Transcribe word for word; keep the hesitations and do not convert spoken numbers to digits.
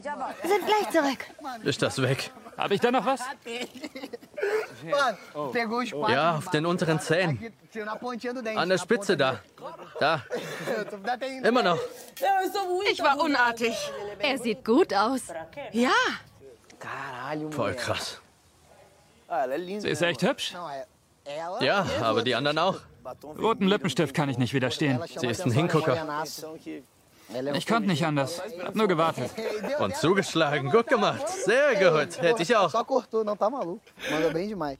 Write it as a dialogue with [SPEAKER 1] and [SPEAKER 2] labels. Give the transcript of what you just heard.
[SPEAKER 1] Sind gleich zurück.
[SPEAKER 2] Ist das weg?
[SPEAKER 3] Habe ich da noch was?
[SPEAKER 2] Ja, auf den unteren Zähnen. An der Spitze da. Da. Immer noch.
[SPEAKER 4] Ich war unartig.
[SPEAKER 1] Er sieht gut aus.
[SPEAKER 4] Ja.
[SPEAKER 2] Voll krass.
[SPEAKER 3] Sie ist echt hübsch.
[SPEAKER 2] Ja, aber die anderen auch.
[SPEAKER 3] Roten Lippenstift kann ich nicht widerstehen.
[SPEAKER 2] Sie ist ein Hingucker.
[SPEAKER 3] Ich konnte nicht anders. Hab nur gewartet.
[SPEAKER 2] Und zugeschlagen. Gut gemacht. Sehr gut. Hätte ich auch.